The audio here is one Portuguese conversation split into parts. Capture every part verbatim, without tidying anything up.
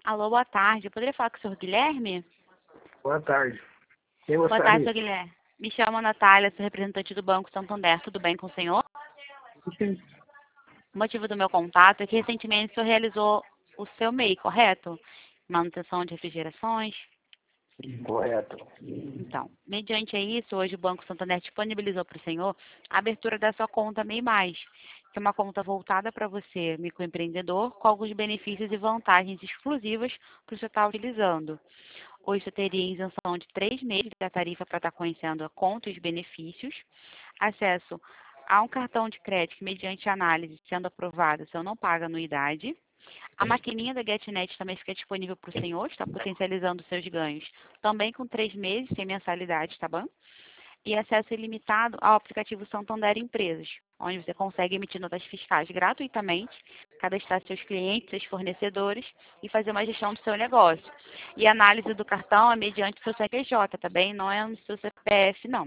Alô, boa tarde. Eu poderia falar com o senhor Guilherme? Boa tarde. Quem Boa tarde, gostaria? senhor Guilherme. Me chamo Natália, sou representante do Banco Santander. Tudo bem com o senhor? Sim. O motivo do meu contato é que recentemente o senhor realizou o seu M E I, correto? Manutenção de refrigerações. Correto. Então, mediante isso, hoje o Banco Santander disponibilizou para o senhor a abertura da sua conta M E I Mais, que é uma conta voltada para você, microempreendedor, com alguns benefícios e vantagens exclusivas para o senhor estar utilizando. Hoje você teria isenção de três meses da tarifa para estar conhecendo a conta e os benefícios, acesso a um cartão de crédito que, mediante análise sendo aprovado, o senhor não paga anuidade. A maquininha da GetNet também fica disponível para o senhor, está potencializando os seus ganhos, também com três meses, sem mensalidade, tá bom? E acesso ilimitado ao aplicativo Santander Empresas, onde você consegue emitir notas fiscais gratuitamente, cadastrar seus clientes, seus fornecedores e fazer uma gestão do seu negócio. E a análise do cartão é mediante o seu C P J, tá bem? Não é no seu C P F, não.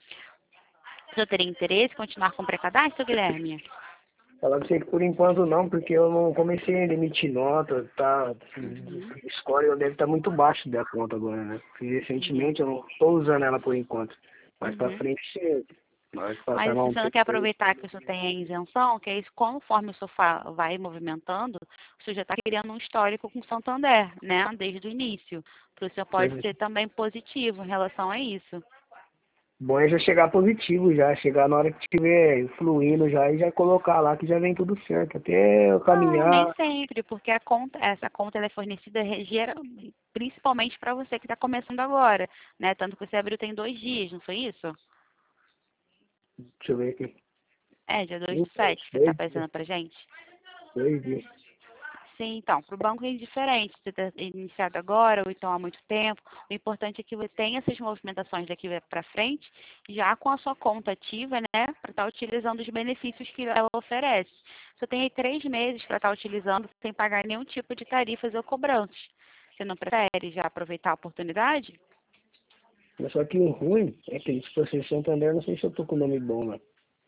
O senhor teria interesse em continuar com o pré-cadastro, Guilherme? Falar pra você que por enquanto não, porque eu não comecei a emitir nota, tá? Uhum. O score eu deve estar muito baixo da conta agora, né? Fiz Uhum. recentemente, eu não estou usando ela por enquanto. Mais pra Uhum. frente, sim. Mas passar Mas lá se um você não tempo quer aí. aproveitar que o senhor tem a isenção, que é isso, conforme o senhor fa- vai movimentando, o senhor já está criando um histórico com o Santander, né? Desde o início. Para o senhor pode ser também positivo em relação a isso. Bom é já chegar positivo já, chegar na hora que estiver fluindo já e já colocar lá que já vem tudo certo. Até eu Não, nem caminhar, sempre, porque a conta, essa conta ela é fornecida re- gera- principalmente para você que está começando agora, né? Tanto que você abriu tem dois dias, não foi isso? deixa eu ver aqui. É, dia dois do Dois, sete, que você está dois dias. aparecendo para gente. Dois dias. Sim, então, para o banco é diferente, você ter iniciado agora ou então há muito tempo. O importante é que você tenha essas movimentações daqui para frente, já com a sua conta ativa, né, para estar utilizando os benefícios que ela oferece. Você tem aí três meses para estar utilizando sem pagar nenhum tipo de tarifas ou cobranças. Você não prefere já aproveitar a oportunidade? Mas só que o ruim é que se fosse Santander, não sei se eu tô com o nome bom lá.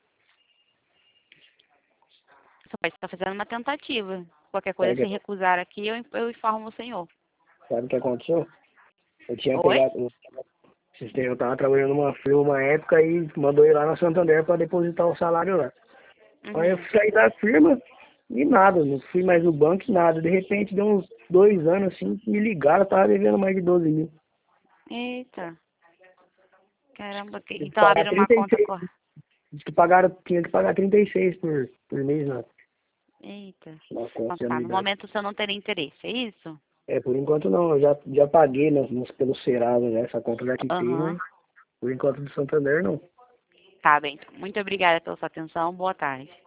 Você pode estar fazendo uma tentativa. Qualquer coisa, Sabe o se que, recusar aqui, eu, eu informo o senhor. sabe o que aconteceu? Eu tinha Oi? pegado, eu, eu tava trabalhando numa firma uma época e mandou ir lá na Santander para depositar o salário lá. Aí eu Uhum. saí da firma e nada, não fui mais no banco e nada. De repente, deu uns dois anos assim, me ligaram, eu tava devendo mais de doze mil. Eita, caramba. que- Tinha que Então pagar abriram uma conta trinta e seis. correta. Diz que pagaram, tinha que pagar trinta e seis por, por mês na, Eita. na Então conta de tá, no anuidade. momento você não teria interesse, é isso? É, por enquanto não, eu já, já paguei né, nos- pelo Serasa, né, essa conta eu já quitei, Aham. mas por enquanto do Santander não. Tá bem. Então. Muito obrigada pela sua atenção. Boa tarde.